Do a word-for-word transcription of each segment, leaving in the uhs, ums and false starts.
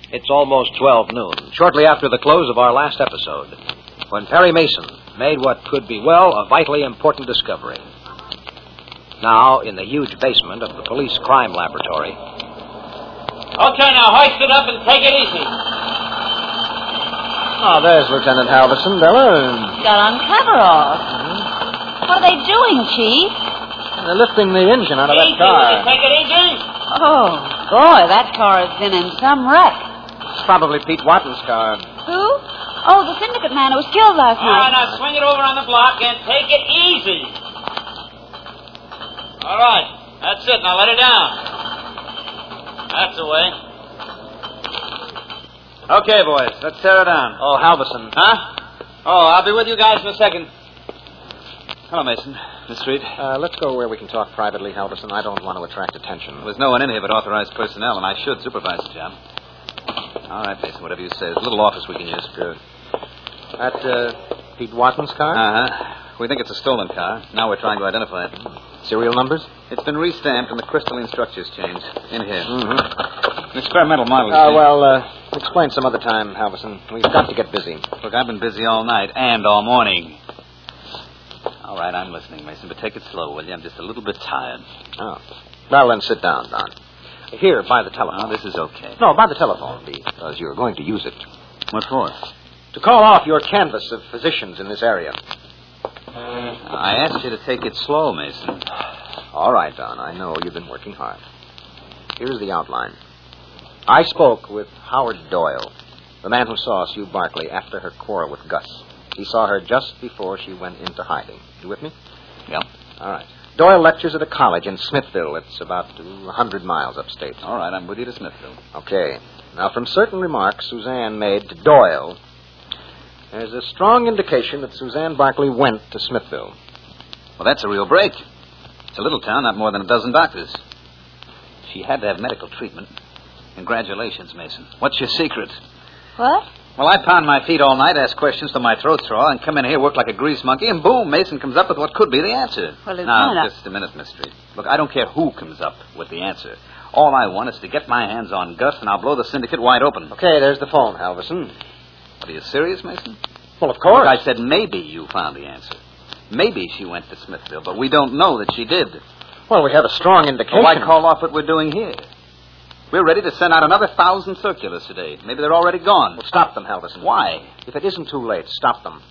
It's almost twelve noon, shortly after the close of our last episode, when Perry Mason made what could be, well, a vitally important discovery. Now, in the huge basement of the police crime laboratory. Okay, now hoist it up and take it easy. Oh, there's Lieutenant Halverson, Della. Got on coveralls. Mm-hmm. What are they doing, Chief? They're lifting the engine out of easy, that car. Will you take it easy? Oh, boy, that car has been in some wreck. It's probably Pete Watten's car. Who? Oh, the syndicate man who was killed last All night. right, now swing it over on the block and take it easy. All right, that's it. Now let it down. That's the way. Okay, boys, let's tear it down. Oh, Halverson. Huh? Oh, I'll be with you guys in a second. Hello, Mason. Miss Street. Uh, let's go where we can talk privately, Halverson. I don't want to attract attention. There's no one in here but authorized personnel, and I should supervise the job. All right, Mason, whatever you say. There's a little office we can use. Good. That, uh, Pete Watten's car? Uh-huh. We think it's a stolen car. Now we're trying to identify it. Serial numbers? It's been restamped and the crystalline structure's changed. In here. Mm-hmm. An experimental model. Uh, well, uh, explain some other time, Halverson. We've got to get busy. Look, I've been busy all night and all morning. All right, I'm listening, Mason, but take it slow, will you? I'm just a little bit tired. Oh. Well, then sit down, Don. Here, by the telephone. Oh, this is okay. No, by the telephone, because you're going to use it. What for? To call off your canvass of physicians in this area. I asked you to take it slow, Mason. All right, Don. I know you've been working hard. Here's the outline. I spoke with Howard Doyle, the man who saw Sue Barkley after her quarrel with Gus. He saw her just before she went into hiding. You with me? Yeah. All right. Doyle lectures at a college in Smithville. It's about one hundred miles upstate. All right, I'm with you to Smithville. Okay. Now, from certain remarks Suzanne made to Doyle, there's a strong indication that Suzanne Barkley went to Smithville. Well, that's a real break. It's a little town, not more than a dozen doctors. She had to have medical treatment. Congratulations, Mason. What's your secret? What? Well, I pound my feet all night, ask questions till my throat's raw, and come in here, work like a grease monkey, and boom, Mason comes up with what could be the answer. Well, Lieutenant... Now, just a minute, Miss Street. Look, I don't care who comes up with the answer. All I want is to get my hands on Gus, and I'll blow the syndicate wide open. Okay, there's the phone, Halverson. Are you serious, Mason? Well, of course. Look, I said maybe you found the answer. Maybe she went to Smithville, but we don't know that she did. Well, we have a strong indication. Well, why call off what we're doing here? We're ready to send out another thousand circulars today. Maybe they're already gone. Well, stop them, Halverson. Why? If it isn't too late, stop them.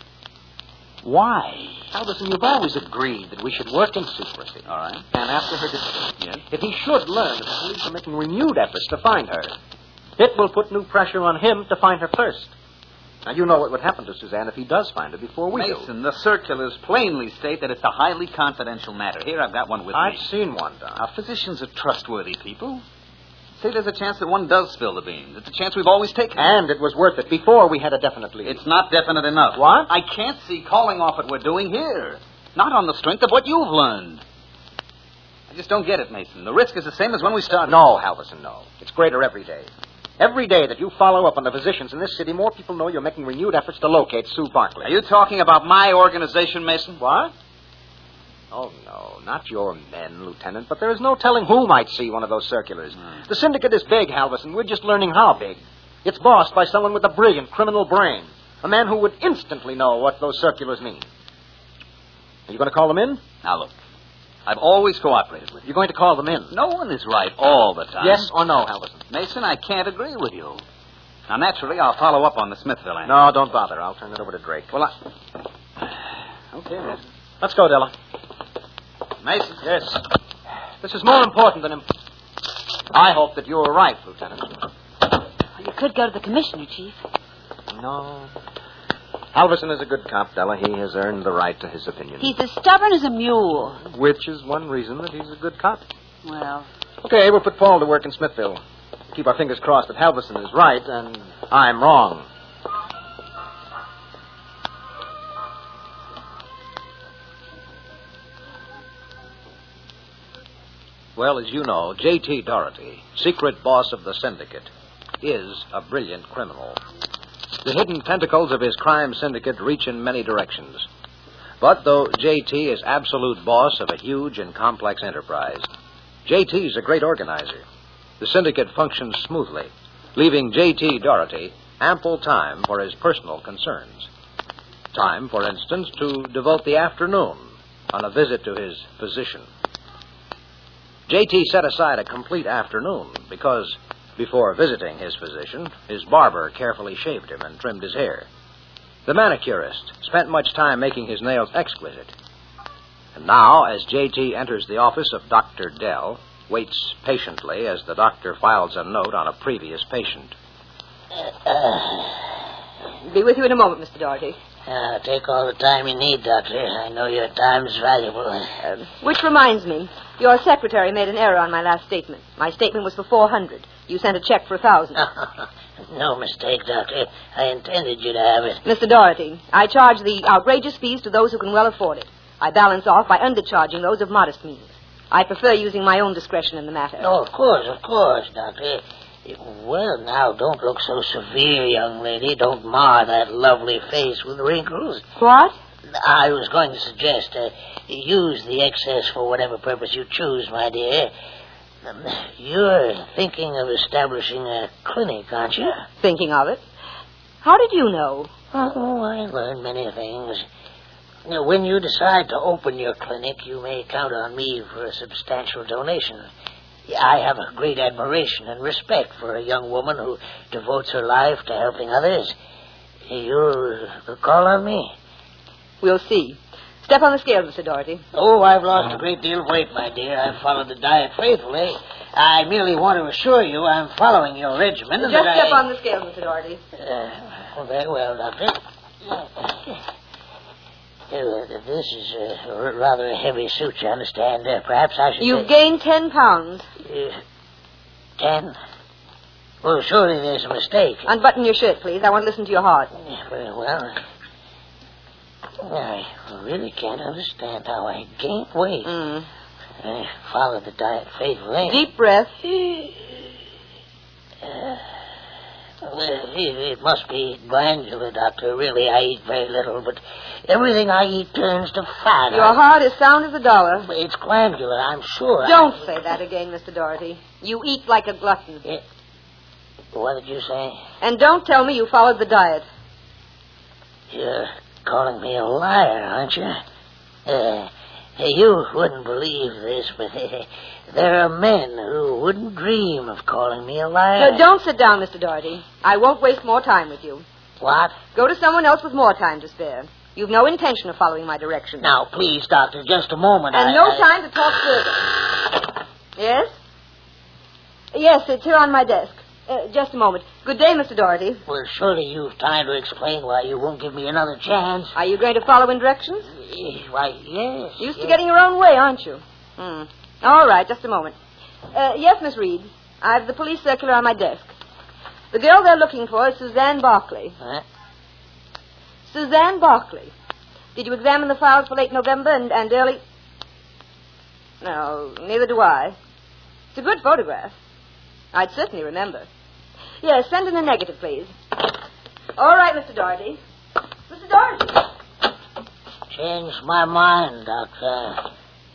Why? Halverson, you've always agreed that we should work in secrecy. All right. And after her decision, Yes? if he should learn that the police are making renewed efforts to find her, it will put new pressure on him to find her first. Now, you know what would happen to Suzanne if he does find her before we do. Mason, the circulars plainly state that it's a highly confidential matter. Here, I've got one with I've me. seen one, Don. Now, physicians are trustworthy people. Say there's a chance that one does spill the beans. It's a chance we've always taken. And it was worth it before we had a definite lead. It's not definite enough. What? I can't see calling off what we're doing here. Not on the strength of what you've learned. I just don't get it, Mason. The risk is the same as when we started. No, Halverson, no. It's greater every day. Every day that you follow up on the physicians in this city, more people know you're making renewed efforts to locate Sue Barkley. Are you talking about my organization, Mason? What? Oh, no, not your men, Lieutenant, but there is no telling who might see one of those circulars. Hmm. The syndicate is big, Halverson. We're just learning how big. It's bossed by someone with a brilliant criminal brain, a man who would instantly know what those circulars mean. Are you going to call them in? Now, look, I've always cooperated with you. You're going to call them in? No one is right all the time. Yes or no, Halverson? Mason, I can't agree with you. Now, naturally, I'll follow up on the Smithville angle. No, don't bother. I'll turn it over to Drake. Well, I... Okay, Mason. Let's go, Della. Mason? Yes. This is more important than... Imp- I hope that you're right, Lieutenant. You could go to the commissioner, Chief. No. Halverson is a good cop, Della. He has earned the right to his opinion. He's as stubborn as a mule. Which is one reason that he's a good cop. Well... Okay, we'll put Paul to work in Smithville. Keep our fingers crossed that Halverson is right and I'm wrong. Well, as you know, J T Doherty, secret boss of the syndicate, is a brilliant criminal. The hidden tentacles of his crime syndicate reach in many directions. But though J T is absolute boss of a huge and complex enterprise, J T is a great organizer. The syndicate functions smoothly, leaving J T. Doherty ample time for his personal concerns. Time, for instance, to devote the afternoon on a visit to his physician. J T set aside a complete afternoon because, before visiting his physician, his barber carefully shaved him and trimmed his hair. The manicurist spent much time making his nails exquisite. And now, as J T enters the office of Doctor Dell, waits patiently as the doctor files a note on a previous patient. Uh, uh, Be with you in a moment, Mister Doherty. uh, take all the time you need, Doctor. I know your time's valuable. Uh, which reminds me, your secretary made an error on my last statement. My statement was for four hundred. You sent a check for a thousand. No mistake, Doctor. I intended you to have it. Mister Doherty, I charge the outrageous fees to those who can well afford it. I balance off by undercharging those of modest means. I prefer using my own discretion in the matter. Oh, of course, of course, Doctor. Well, now, don't look so severe, young lady. Don't mar that lovely face with wrinkles. What? I was going to suggest uh, use the excess for whatever purpose you choose, my dear. Um, you're thinking of establishing a clinic, aren't you? Thinking of it. How did you know? Oh, I learned many things. Now, when you decide to open your clinic, you may count on me for a substantial donation. I have a great admiration and respect for a young woman who devotes her life to helping others. You'll call on me? We'll see. Step on the scale, Mister Doherty. Oh, I've lost a great deal of weight, my dear. I've followed the diet faithfully. I merely want to assure you I'm following your regimen. Just and that step I... on the scale, Mister Doherty. Uh, very well, Doctor. Uh, this is uh, r- rather a heavy suit, you understand. Uh, perhaps I should... You've uh, gained ten pounds. Uh, ten? Well, surely there's a mistake. Unbutton your shirt, please. I want to listen to your heart. Very well. I really can't understand how I gained weight. Mm. I followed the diet faithfully. Deep breath. Uh, well, it, it must be glandular, Doctor. Really, I eat very little, but everything I eat turns to fat. Your I... heart is sound as a dollar. It's glandular, I'm sure. Don't I... say that again, Mister Doherty. You eat like a glutton. Yeah. What did you say? And don't tell me you followed the diet. You're calling me a liar, aren't you? Uh, you wouldn't believe this, but uh, there are men who wouldn't dream of calling me a liar. No, don't sit down, Mister Doherty. I won't waste more time with you. What? Go to someone else with more time to spare. You've no intention of following my directions. Now, please, Doctor, just a moment. And I, no I... time to talk further. Yes? Yes, it's here on my desk. Uh, just a moment. Good day, Mister Doherty. Well, surely you've time to explain why you won't give me another chance. Are you going to follow in directions? Eh, Why, yes. Used yes. to getting your own way, aren't you? Hmm. All right, just a moment. Uh, yes, Miss Reed. I've the police circular on my desk. The girl they're looking for is Suzanne Barclay. Huh? Suzanne Barclay. Did you examine the files for late November and, and early... No, neither do I. It's a good photograph. I'd certainly remember. Yes, send in a negative, please. All right, Mister Doherty. Mister Doherty. Changed my mind, Doctor.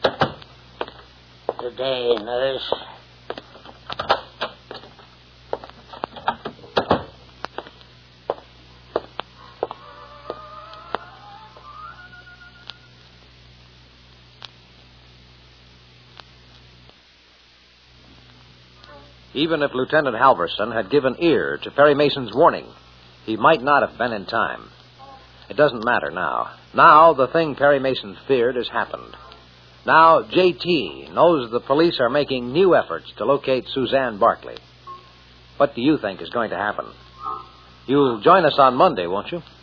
Good day, nurse. Even if Lieutenant Halverson had given ear to Perry Mason's warning, he might not have been in time. It doesn't matter now. Now the thing Perry Mason feared has happened. Now J T knows the police are making new efforts to locate Suzanne Barclay. What do you think is going to happen? You'll join us on Monday, won't you?